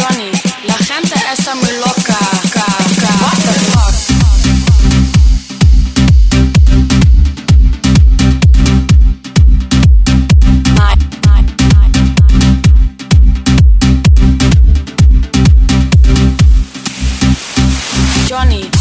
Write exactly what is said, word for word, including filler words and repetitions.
Johnny, la gente está muy loca. Ca, ca. What the fuck? My, my, my, my. Johnny,